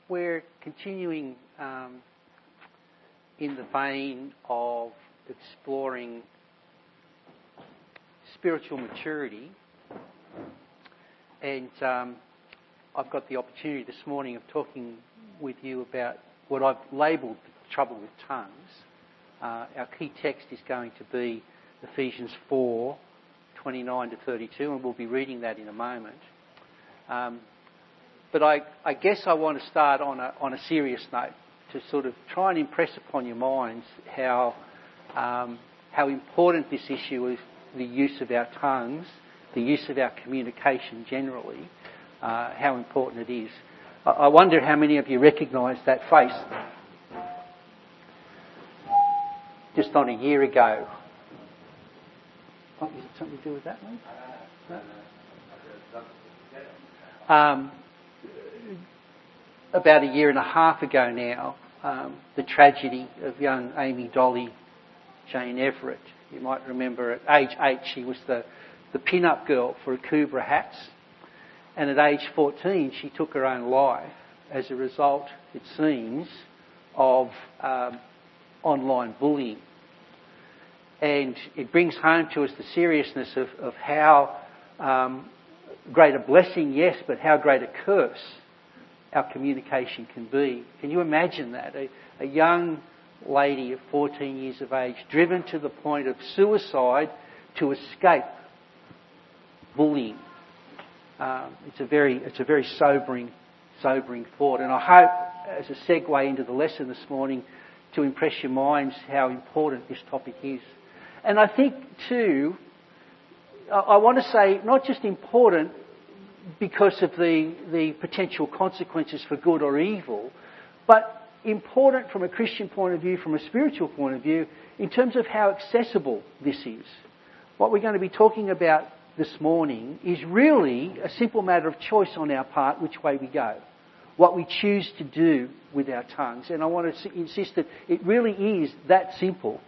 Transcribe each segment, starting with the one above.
we're continuing in the vein of exploring spiritual maturity, and I've got the opportunity this morning of talking with you about what I've labelled the trouble with tongues. Our key text is going to be Ephesians 4:29 to 32, and we'll be reading that in a moment. But I guess I want to start on a serious note to sort of try and impress upon your minds how important this issue is, the use of our tongues, the use of our communication generally, how important it is. I wonder how many of you recognise that face. Just on a year ago. Oh, is it something to do with that, mate? No? About a year and a half ago now, the tragedy of young Amy Dolly Jane Everett. You might remember at age 8 she was the pin-up girl for Akubra hats, and at age 14 she took her own life as a result, it seems, of online bullying. And it brings home to us the seriousness of how great a blessing, yes, but how great a curse our communication can be. Can you imagine that? A young lady of 14 years of age driven to the point of suicide to escape bullying. It's a very sobering thought. And I hope, as a segue into the lesson this morning, to impress your minds how important this topic is. And I think too, I want to say not just important because of the potential consequences for good or evil, but important from a Christian point of view, from a spiritual point of view, in terms of how accessible this is. What we're going to be talking about this morning is really a simple matter of choice on our part, which way we go, what we choose to do with our tongues. And I want to insist that it really is that simple.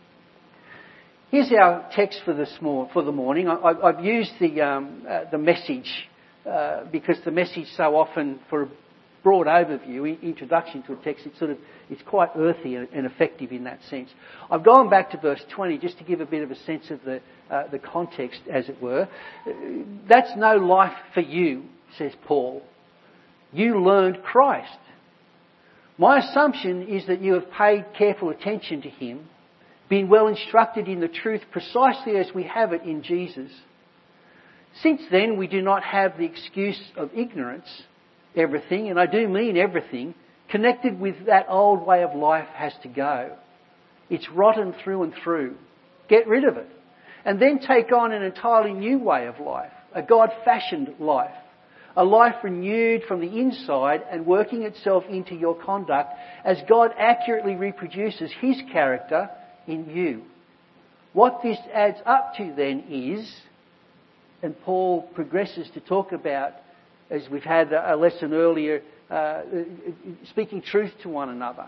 Here's our text for the morning. I've used the message because the message so often, for a broad overview, introduction to a text, it's quite earthy and effective in that sense. I've gone back to verse 20 just to give a bit of a sense of the context, as it were. That's no life for you, says Paul. You learned Christ. My assumption is that you have paid careful attention to him, been well instructed in the truth precisely as we have it in Jesus. Since then, we do not have the excuse of ignorance. Everything, and I do mean everything, connected with that old way of life has to go. It's rotten through and through. Get rid of it. And then take on an entirely new way of life, a God-fashioned life, a life renewed from the inside and working itself into your conduct as God accurately reproduces his character in you. What this adds up to then is, and Paul progresses to talk about, as we've had a lesson earlier, speaking truth to one another.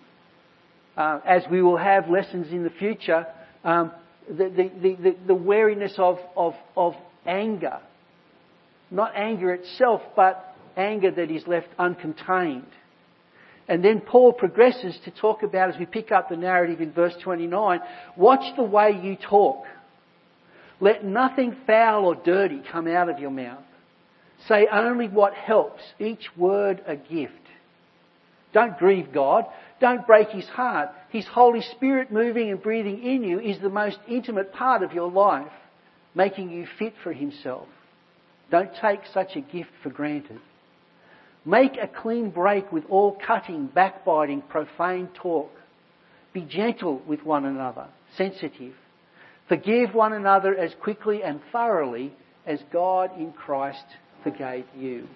As we will have lessons in the future, the wariness of anger. Not anger itself, but anger that is left uncontained. And then Paul progresses to talk about, as we pick up the narrative in verse 29, watch the way you talk. Let nothing foul or dirty come out of your mouth. Say only what helps, each word a gift. Don't grieve God. Don't break his heart. His Holy Spirit moving and breathing in you is the most intimate part of your life, making you fit for himself. Don't take such a gift for granted. Make a clean break with all cutting, backbiting, profane talk. Be gentle with one another, sensitive. Forgive one another as quickly and thoroughly as God in Christ forgave you.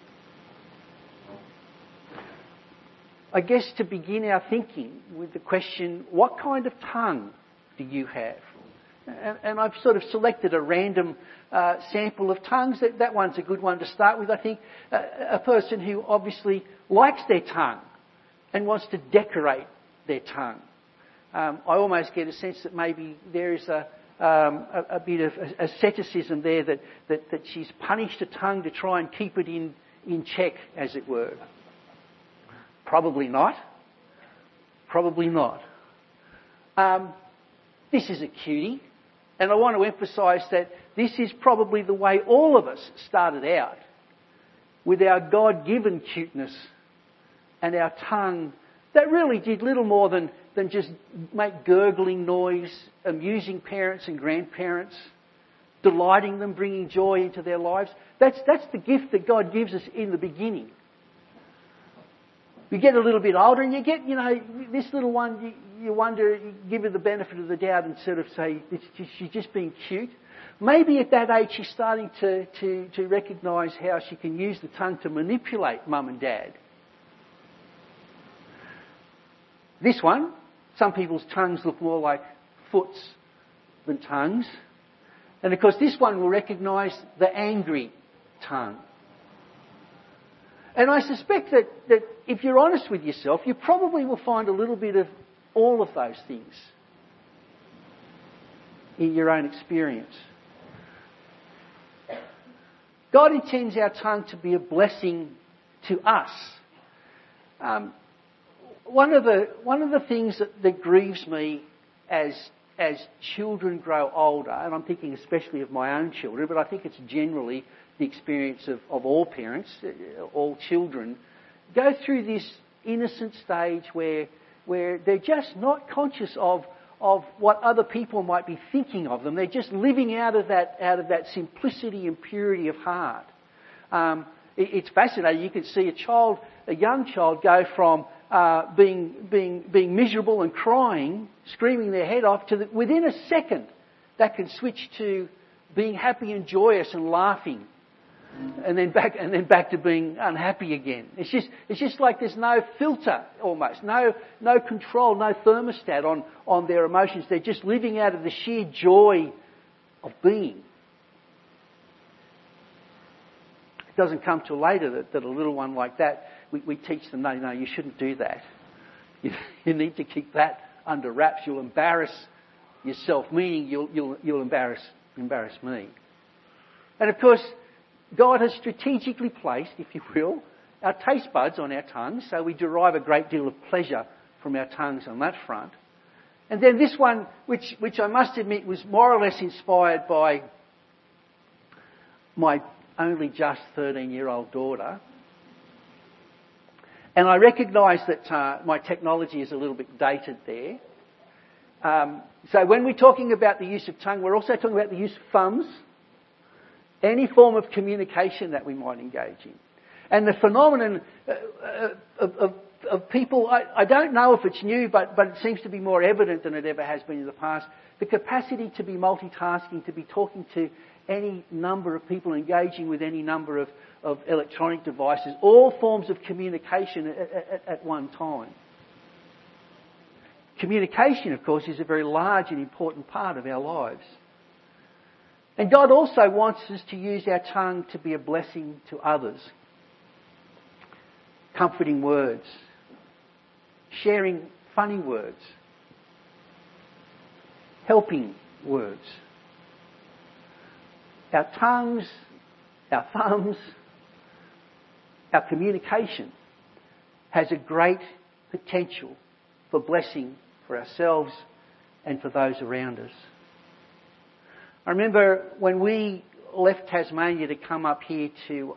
I guess to begin our thinking with the question, what kind of tongue do you have? And I've sort of selected a random sample of tongues. That one's a good one to start with. I think a person who obviously likes their tongue and wants to decorate their tongue. I almost get a sense that maybe there is a bit of asceticism there that she's punished her tongue to try and keep it in check, as it were. Probably not. Probably not. This is a cutie. And I want to emphasise that this is probably the way all of us started out, with our God-given cuteness and our tongue that really did little more than just make gurgling noise, amusing parents and grandparents, delighting them, bringing joy into their lives. That's the gift that God gives us in the beginning. You get a little bit older and you get, this little one, you wonder, you give her the benefit of the doubt and sort of say, she's just being cute. Maybe at that age she's starting to recognise how she can use the tongue to manipulate mum and dad. This one, some people's tongues look more like foots than tongues. And of course this one will recognise the angry tongue. And I suspect that if you're honest with yourself, you probably will find a little bit of all of those things in your own experience. God intends our tongue to be a blessing to us. One of the things that grieves me as children grow older, and I'm thinking especially of my own children, but I think it's generally the experience of all parents, all children, go through this innocent stage where they're just not conscious of what other people might be thinking of them. They're just living out of that simplicity and purity of heart. It's fascinating. You can see a young child go from being miserable and crying, screaming their head off, to within a second that can switch to being happy and joyous and laughing. And then back to being unhappy again. It's just like there's no filter almost, no control, no thermostat on their emotions. They're just living out of the sheer joy of being. It doesn't come till later that a little one like that, we teach them, no, you shouldn't do that. You need to keep that under wraps. You'll embarrass yourself, meaning you'll embarrass me. And of course, God has strategically placed, if you will, our taste buds on our tongues, so we derive a great deal of pleasure from our tongues on that front. And then this one, which I must admit was more or less inspired by my only just 13-year-old daughter. And I recognise that my technology is a little bit dated there. So when we're talking about the use of tongue, we're also talking about the use of thumbs. Any form of communication that we might engage in. And the phenomenon of people, I don't know if it's new, but it seems to be more evident than it ever has been in the past. The capacity to be multitasking, to be talking to any number of people, engaging with any number of electronic devices, all forms of communication at one time. Communication, of course, is a very large and important part of our lives. And God also wants us to use our tongue to be a blessing to others. Comforting words. Sharing funny words. Helping words. Our tongues, our thumbs, our communication has a great potential for blessing for ourselves and for those around us. I remember when we left Tasmania to come up here to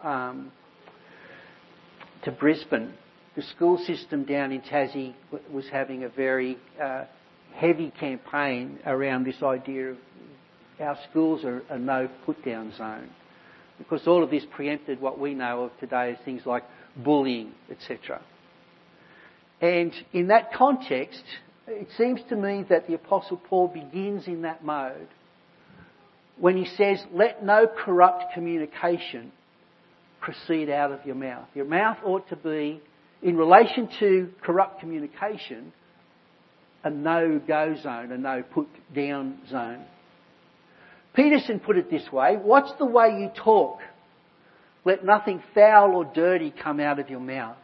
Brisbane, the school system down in Tassie was having a very heavy campaign around this idea of our schools are a no put-down zone. Because all of this preempted what we know of today as things like bullying, etc. And in that context, it seems to me that the Apostle Paul begins in that mode when he says, let no corrupt communication proceed out of your mouth. Your mouth ought to be, in relation to corrupt communication, a no-go zone, a no-put-down zone. Peterson put it this way, watch the way you talk. Let nothing foul or dirty come out of your mouth.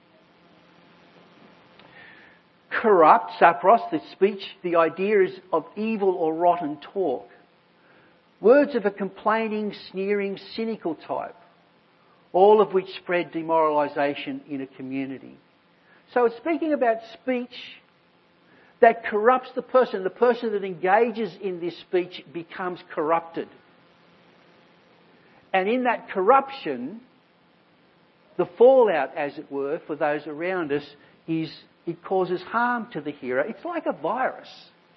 Corrupt, sapros, the speech, the idea is of evil or rotten talk. Words of a complaining, sneering, cynical type, all of which spread demoralisation in a community. So it's speaking about speech that corrupts the person. The person that engages in this speech becomes corrupted. And in that corruption, the fallout, as it were, for those around us is it causes harm to the hearer. It's like a virus.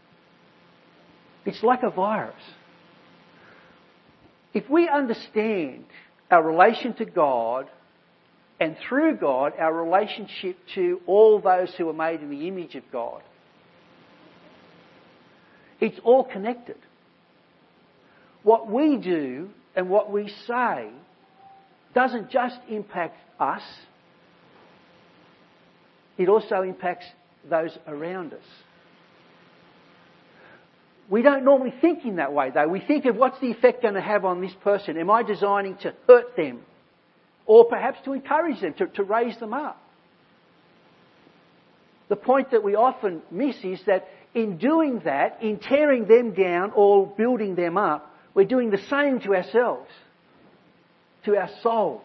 It's like a virus. If we understand our relation to God, and through God, our relationship to all those who are made in the image of God, it's all connected. What we do and what we say doesn't just impact us, it also impacts those around us. We don't normally think in that way, though. We think of what's the effect going to have on this person? Am I designing to hurt them? Or perhaps to encourage them, to raise them up? The point that we often miss is that in doing that, in tearing them down or building them up, we're doing the same to ourselves, to our souls.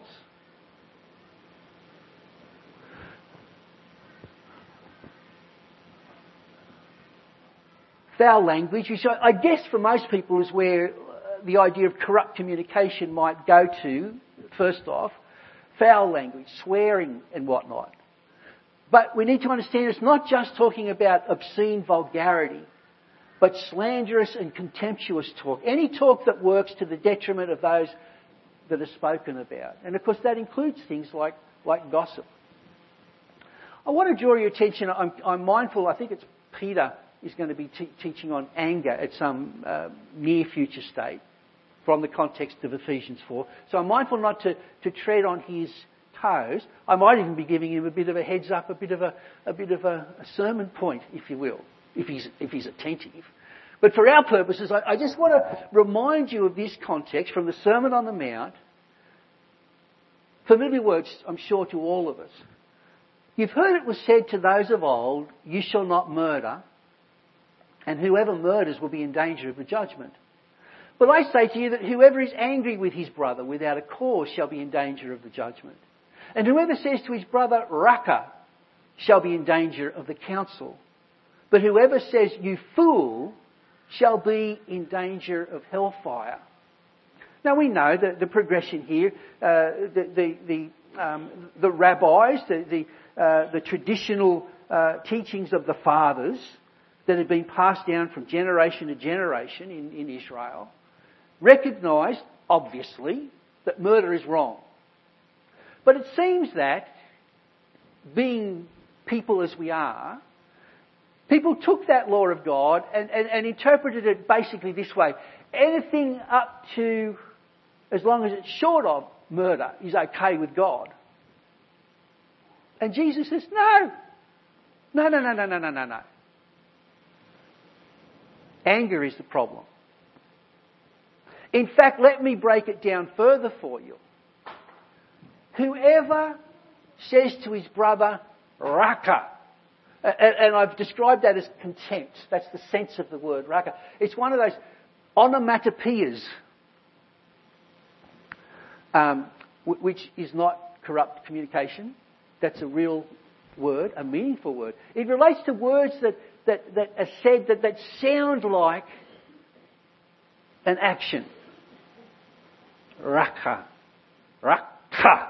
Foul language, which I guess for most people is where the idea of corrupt communication might go to, first off. Foul language, swearing and whatnot. But we need to understand it's not just talking about obscene vulgarity, but slanderous and contemptuous talk. Any talk that works to the detriment of those that are spoken about. And of course that includes things like gossip. I want to draw your attention, I'm mindful, I think it's Peter is going to be teaching on anger at some near future state from the context of Ephesians 4. So I'm mindful not to tread on his toes. I might even be giving him a bit of a heads up, a bit of a sermon point, if you will, if he's attentive. But for our purposes, I just want to remind you of this context from the Sermon on the Mount. Familiar words, I'm sure, to all of us. You've heard it was said to those of old, "You shall not murder, and whoever murders will be in danger of the judgment. But I say to you that whoever is angry with his brother without a cause shall be in danger of the judgment. And whoever says to his brother, 'Raca,' shall be in danger of the council. But whoever says, 'You fool,' shall be in danger of hellfire." Now we know that the progression here, the rabbis, the traditional teachings of the fathers that had been passed down from generation to generation in Israel, recognised, obviously, that murder is wrong. But it seems that, being people as we are, people took that law of God and interpreted it basically this way. Anything up to, as long as it's short of murder, is okay with God. And Jesus says, no. Anger is the problem. In fact, let me break it down further for you. Whoever says to his brother, "Raca," and I've described that as contempt. That's the sense of the word, "Raca." It's one of those onomatopoeias, which is not corrupt communication. That's a real word, a meaningful word. It relates to words that are said that sound like an action. Raca. Raca.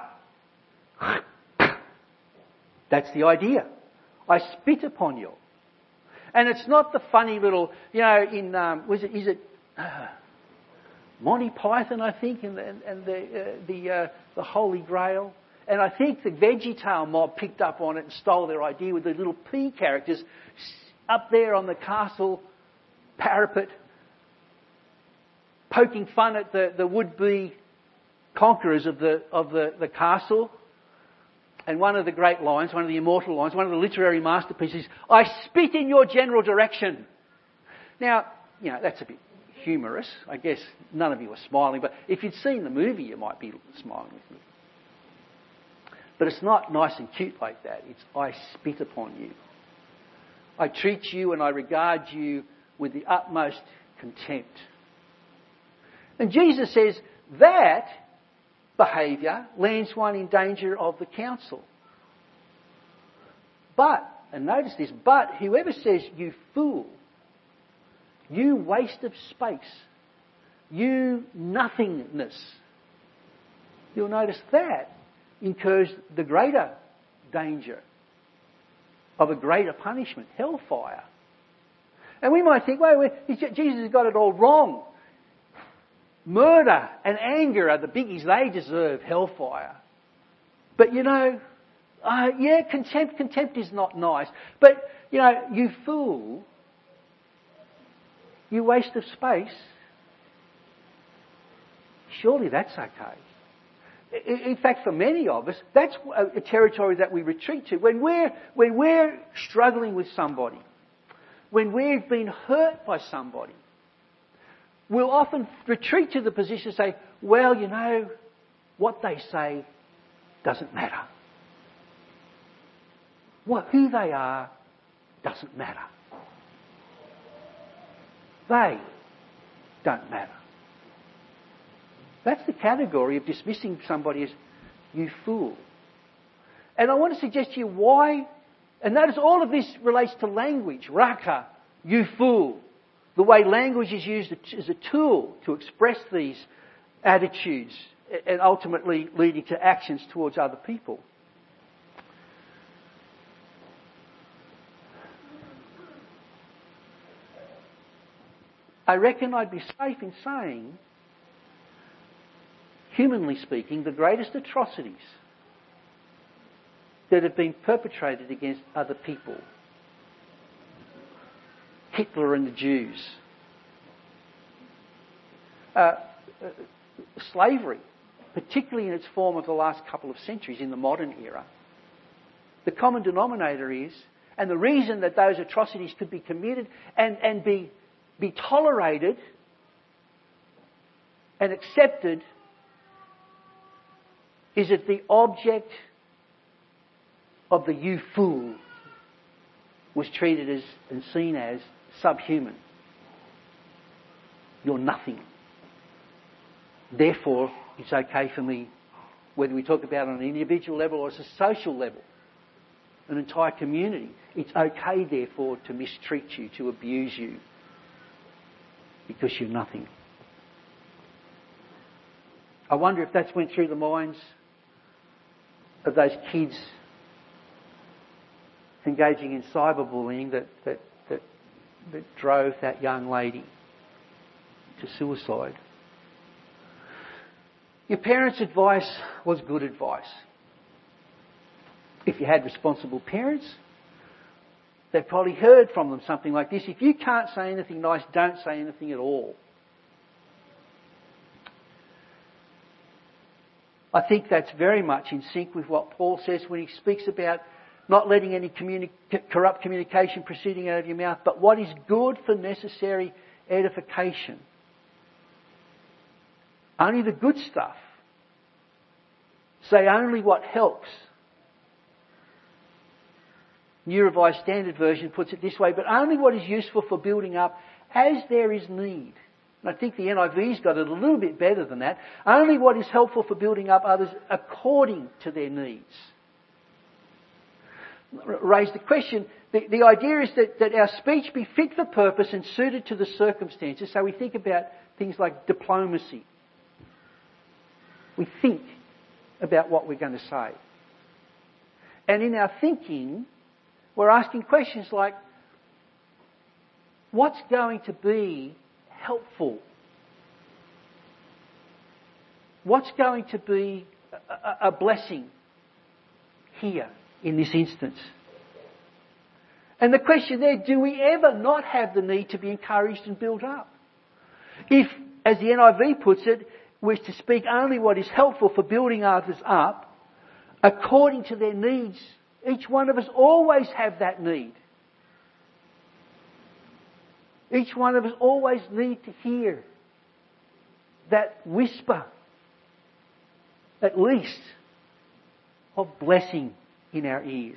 That's the idea. I spit upon you. And it's not the funny little, is it Monty Python, I think, and the Holy Grail. And I think the VeggieTale mob picked up on it and stole their idea with the little pea characters up there on the castle parapet, poking fun at the would-be conquerors of the castle. And one of the great lines, one of the immortal lines, one of the literary masterpieces, "I spit in your general direction." Now, that's a bit humorous. I guess none of you are smiling, but if you'd seen the movie, you might be smiling with me. But it's not nice and cute like that. It's, "I spit upon you. I treat you and I regard you with the utmost contempt." And Jesus says that behaviour lands one in danger of the council. But, and notice this, but whoever says, you fool, you waste of space, you nothingness, you'll notice that incurs the greater danger of a greater punishment, hellfire. And we might think, wait, Jesus has got it all wrong. Murder and anger are the biggies. They deserve hellfire. But contempt is not nice. But, you fool, you waste of space, surely that's okay. In fact, for many of us, that's a territory that we retreat to. When we're struggling with somebody, when we've been hurt by somebody, we'll often retreat to the position and say, well, what they say doesn't matter. Who they are doesn't matter. They don't matter. That's the category of dismissing somebody as, you fool. And I want to suggest to you why, and notice all of this relates to language. Raka, you fool. The way language is used as a tool to express these attitudes and ultimately leading to actions towards other people. I reckon I'd be safe in saying, humanly speaking, the greatest atrocities that have been perpetrated against other people, Hitler and the Jews, slavery, particularly in its form of the last couple of centuries in the modern era, the common denominator is, and the reason that those atrocities could be committed and be tolerated and accepted, is that the object of the you fool was treated as and seen as subhuman. You're nothing. Therefore, it's okay for me, whether we talk about it on an individual level or as a social level, an entire community, it's okay therefore to mistreat you, to abuse you, because you're nothing. I wonder if that's went through the minds of those kids engaging in cyberbullying that drove that young lady to suicide. Your parents' advice was good advice. If you had responsible parents, they probably heard from them something like this: if you can't say anything nice, don't say anything at all. I think that's very much in sync with what Paul says when he speaks about not letting any corrupt communication proceeding out of your mouth, but what is good for necessary edification. Only the good stuff. Say only what helps. New Revised Standard Version puts it this way: but only what is useful for building up as there is need. And I think the NIV's got it a little bit better than that. Only what is helpful for building up others according to their needs. Raise the question, the idea is that our speech be fit for purpose and suited to the circumstances. So we think about things like diplomacy. We think about what we're going to say. And in our thinking, we're asking questions like, what's going to be helpful? What's going to be a blessing here in this instance? And the question there, do we ever not have the need to be encouraged and built up? If, as the NIV puts it, we're to speak only what is helpful for building others up, according to their needs, each one of us always have that need. Each one of us always need to hear that whisper, at least, of blessing in our ears.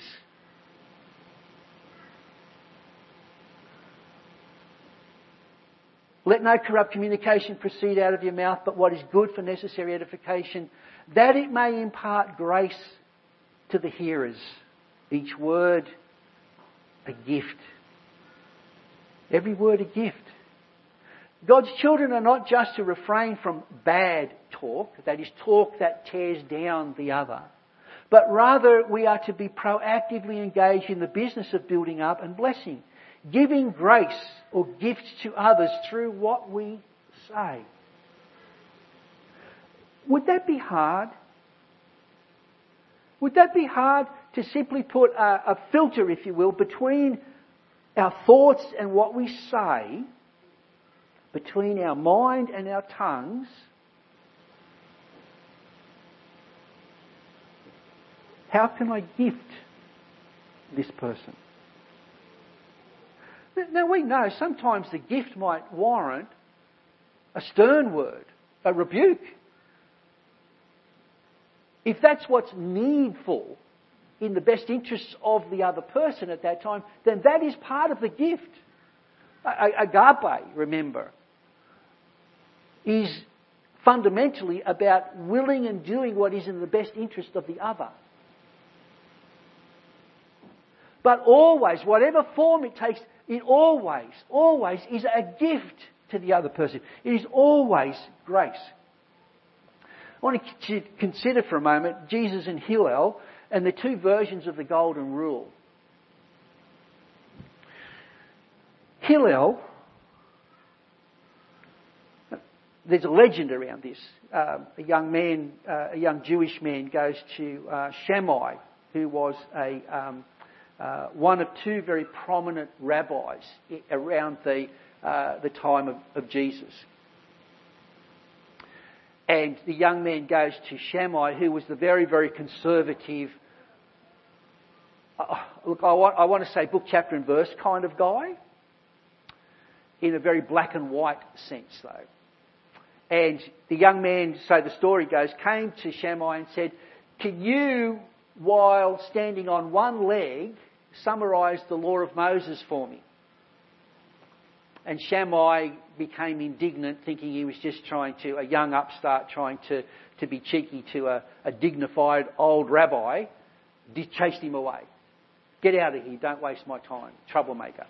Let no corrupt communication proceed out of your mouth, but what is good for necessary edification, that it may impart grace to the hearers. Each word a gift. Every word a gift. God's children are not just to refrain from bad talk, that is, talk that tears down the other, but rather we are to be proactively engaged in the business of building up and blessing, giving grace or gifts to others through what we say. Would that be hard? Would that be hard to simply put a filter, if you will, between our thoughts and what we say, between our mind and our tongues? How can I gift this person? Now we know sometimes the gift might warrant a stern word, a rebuke. If that's what's needful in the best interests of the other person at that time, then that is part of the gift. Agape, remember, is fundamentally about willing and doing what is in the best interest of the other. But always, whatever form it takes, it always is a gift to the other person. It is always grace. I want to consider for a moment Jesus and Hillel and the two versions of the Golden Rule. Hillel, there's a legend around this. A young Jewish man goes to Shammai, who was one of two very prominent rabbis around the time of Jesus. And the young man goes to Shammai, who was the very, very conservative, look, I want to say book, chapter and verse kind of guy, in a very black and white sense though. And the young man, so the story goes, came to Shammai and said, "Can you, while standing on one leg, summarise the law of Moses for me?" And Shammai became indignant, thinking he was just a young upstart trying to be cheeky to a dignified old rabbi, chased him away. "Get out of here, don't waste my time, troublemaker."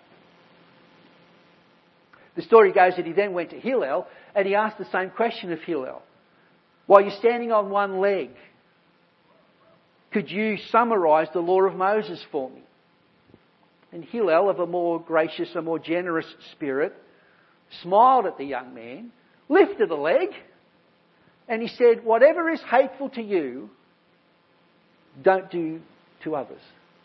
The story goes that he then went to Hillel and he asked the same question of Hillel. "While you're standing on one leg, could you summarise the law of Moses for me?" And Hillel, of a more gracious, a more generous spirit, smiled at the young man, lifted a leg, and he said, "Whatever is hateful to you, don't do to others."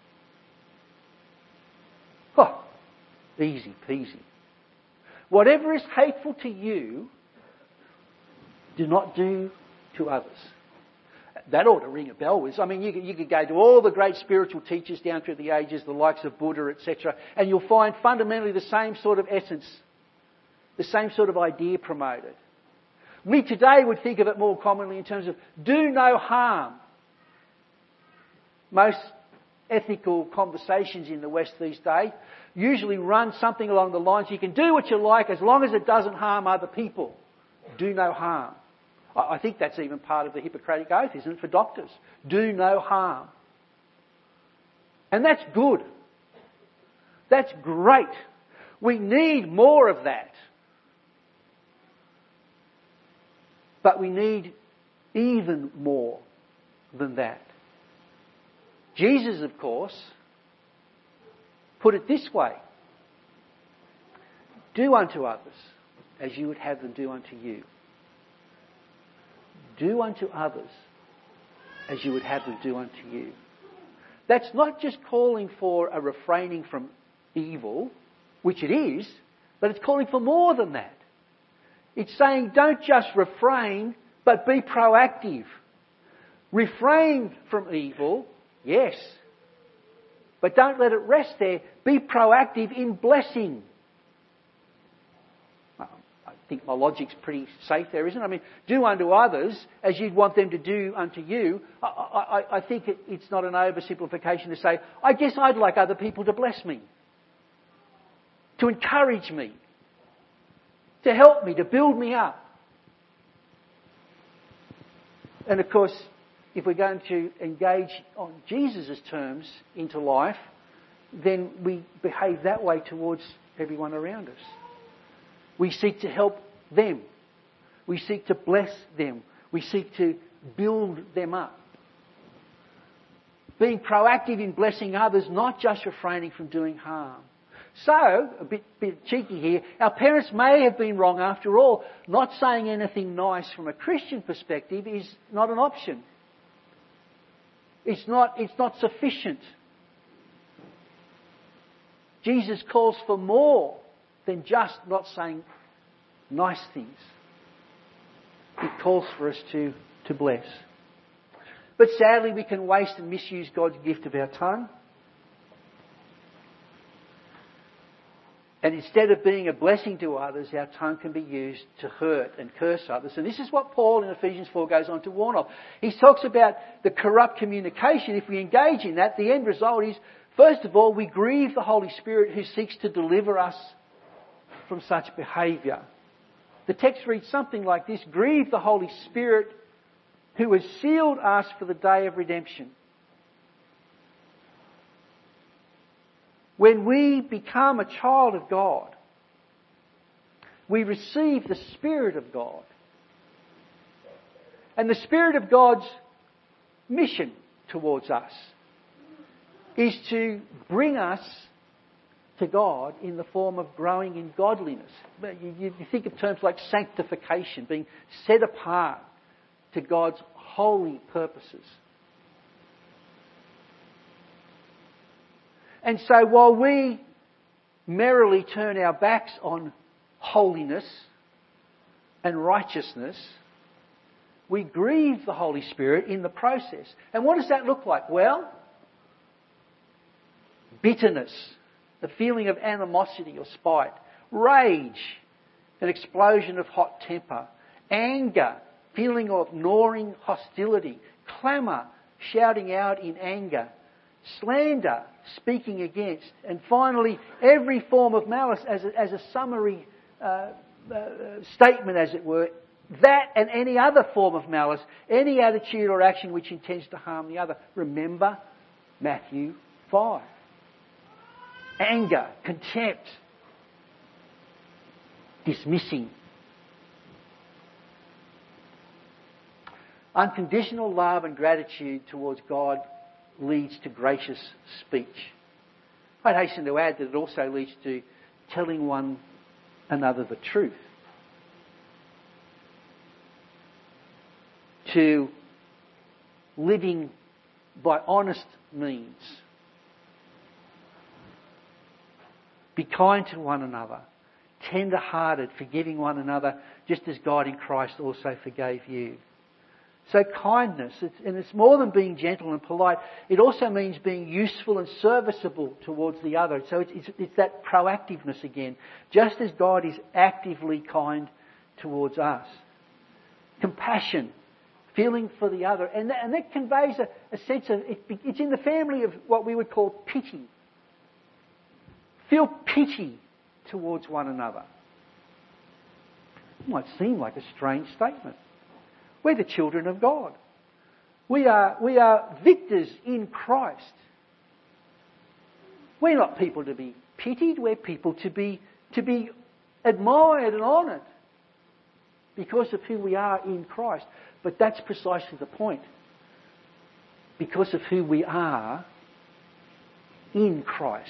Oh, easy peasy. Whatever is hateful to you, do not do to others. That ought to ring a bell with us. I mean, you could go to all the great spiritual teachers down through the ages, the likes of Buddha, etc., and you'll find fundamentally the same sort of essence, the same sort of idea promoted. We today would think of it more commonly in terms of do no harm. Most ethical conversations in the West these days usually run something along the lines, you can do what you like as long as it doesn't harm other people. Do no harm. I think that's even part of the Hippocratic Oath, isn't it, for doctors? Do no harm. And that's good. That's great. We need more of that. But we need even more than that. Jesus, of course, put it this way. Do unto others as you would have them do unto you. Do unto others as you would have them do unto you. That's not just calling for a refraining from evil, which it is, but it's calling for more than that. It's saying don't just refrain, but be proactive. Refrain from evil, yes, but don't let it rest there. Be proactive in blessing. I think my logic's pretty safe there, isn't it? I mean, do unto others as you'd want them to do unto you. I think it's not an oversimplification to say, I guess I'd like other people to bless me, to encourage me, to help me, to build me up. And of course, if we're going to engage on Jesus' terms into life, then we behave that way towards everyone around us. We seek to help them. We seek to bless them. We seek to build them up. Being proactive in blessing others, not just refraining from doing harm. So, a bit cheeky here, our parents may have been wrong after all. Not saying anything nice from a Christian perspective is not an option. It's not sufficient. Jesus calls for more than just not saying nice things. He calls for us to bless. But sadly, we can waste and misuse God's gift of our tongue. And instead of being a blessing to others, our tongue can be used to hurt and curse others. And this is what Paul in Ephesians 4 goes on to warn of. He talks about the corrupt communication. If we engage in that, the end result is, first of all, we grieve the Holy Spirit who seeks to deliver us from such behaviour. The text reads something like this: grieve the Holy Spirit who has sealed us for the day of redemption. When we become a child of God, we receive the Spirit of God. And the Spirit of God's mission towards us is to bring us to God in the form of growing in godliness. You think of terms like sanctification, being set apart to God's holy purposes. And so while we merrily turn our backs on holiness and righteousness, we grieve the Holy Spirit in the process. And what does that look like? Well, bitterness, a feeling of animosity or spite, rage, an explosion of hot temper, anger, feeling of gnawing hostility, clamour, shouting out in anger, slander, speaking against, and finally every form of malice as a summary statement, as it were. That and any other form of malice, any attitude or action which intends to harm the other. Remember Matthew 5. Anger, contempt, dismissing. Unconditional love and gratitude towards God leads to gracious speech. I'd hasten to add that it also leads to telling one another the truth. To living by honest means. Be kind to one another, tender-hearted, forgiving one another, just as God in Christ also forgave you. So kindness, and it's more than being gentle and polite, it also means being useful and serviceable towards the other. So it's that proactiveness again, just as God is actively kind towards us. Compassion, feeling for the other, and that conveys a sense of, it's in the family of what we would call pity. Feel pity towards one another. It might seem like a strange statement. We're the children of God. We are victors in Christ. We're not people to be pitied. We're people to be admired and honoured because of who we are in Christ. But that's precisely the point. Because of who we are in Christ.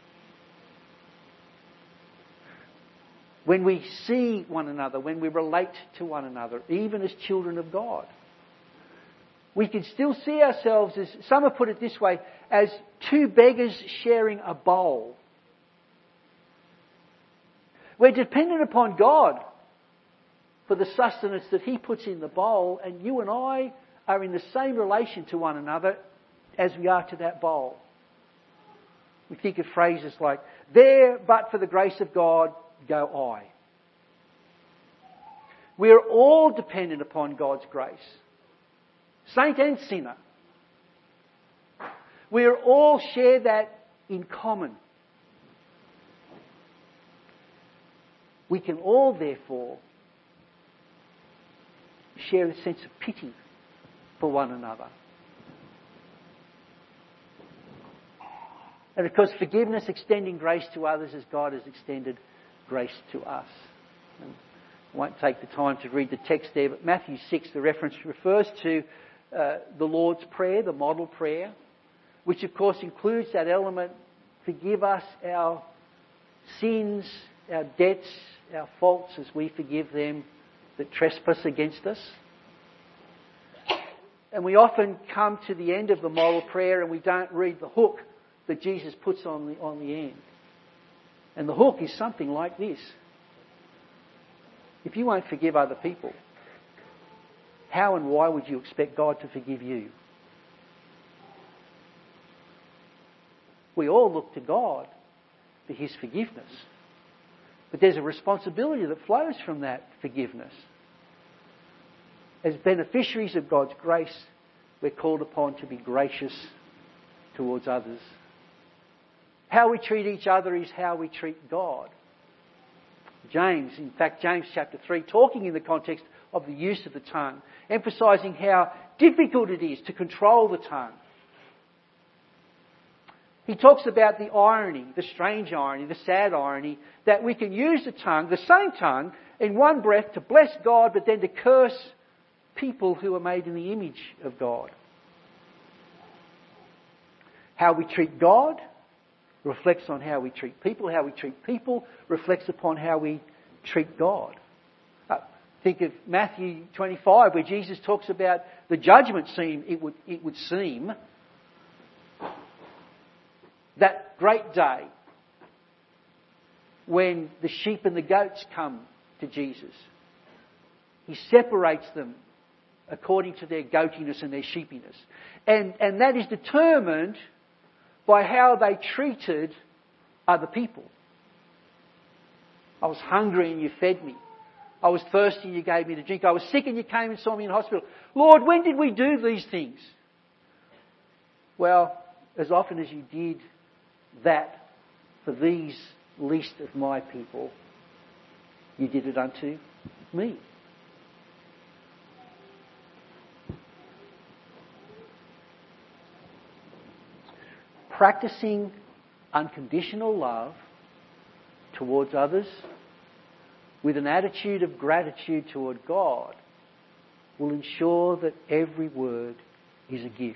When we see one another, when we relate to one another, even as children of God, we can still see ourselves as, some have put it this way, as two beggars sharing a bowl. We're dependent upon God for the sustenance that He puts in the bowl, and you and I are in the same relation to one another as we are to that bowl. We think of phrases like, there, but for the grace of God, go I. We are all dependent upon God's grace. Saint and sinner. We are all share that in common. We can all therefore share a sense of pity for one another. And of course, forgiveness, extending grace to others as God has extended grace to us. And I won't take the time to read the text there, but Matthew 6, the reference refers to the Lord's Prayer, the model prayer, which of course includes that element, forgive us our sins, our debts, our faults as we forgive them that trespass against us. And we often come to the end of the model prayer and we don't read the hook that Jesus puts on the end. And the hook is something like this. If you won't forgive other people, how and why would you expect God to forgive you? We all look to God for His forgiveness. But there's a responsibility that flows from that forgiveness. As beneficiaries of God's grace, we're called upon to be gracious towards others. How we treat each other is how we treat God. James chapter 3, talking in the context of the use of the tongue, emphasising how difficult it is to control the tongue. He talks about the irony, the strange irony, the sad irony, that we can use the tongue, the same tongue, in one breath to bless God, but then to curse people who are made in the image of God. How we treat God reflects on how we treat people. How we treat people reflects upon how we treat God. Think of Matthew 25, where Jesus talks about the judgment scene. It would seem that great day when the sheep and the goats come to Jesus. He separates them according to their goatiness and their sheepiness. And that is determined by how they treated other people. I was hungry and you fed me. I was thirsty and you gave me to drink. I was sick and you came and saw me in hospital. Lord, when did we do these things? Well, as often as you did that for these least of my people, you did it unto me. Practicing unconditional love towards others with an attitude of gratitude toward God will ensure that every word is a gift.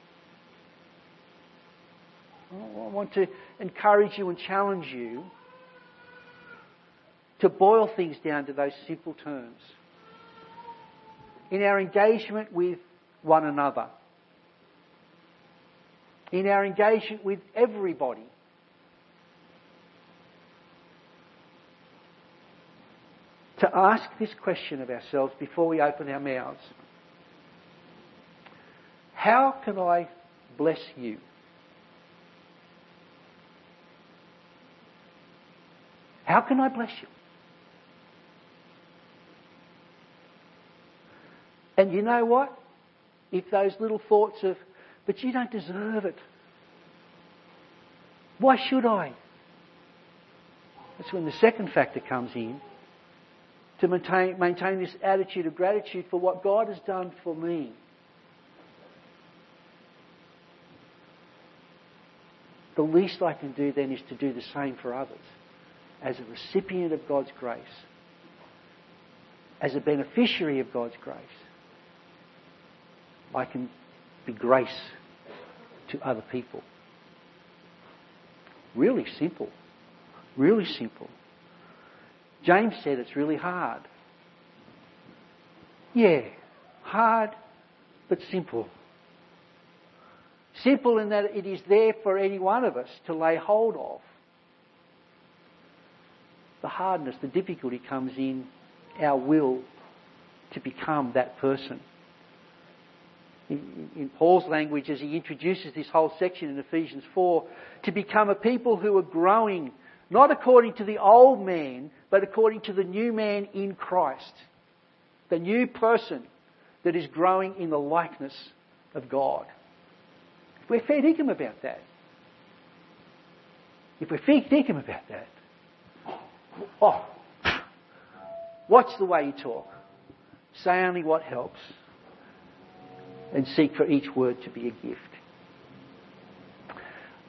I want to encourage you and challenge you to boil things down to those simple terms. In our engagement with one another, in our engagement with everybody, to ask this question of ourselves before we open our mouths. How can I bless you? How can I bless you? And you know what? If those little thoughts of, but you don't deserve it. Why should I? That's when the second factor comes in, to maintain this attitude of gratitude for what God has done for me. The least I can do then is to do the same for others. As a recipient of God's grace, as a beneficiary of God's grace, I can be grace to other people. Really simple. Really simple. James said it's really hard. Yeah, hard but simple. Simple in that it is there for any one of us to lay hold of. The hardness, the difficulty comes in our will to become that person. In Paul's language, as he introduces this whole section in Ephesians 4, to become a people who are growing, not according to the old man, but according to the new man in Christ. The new person that is growing in the likeness of God. If we're fair dinkum about that, watch the way you talk. Say only what helps. And seek for each word to be a gift.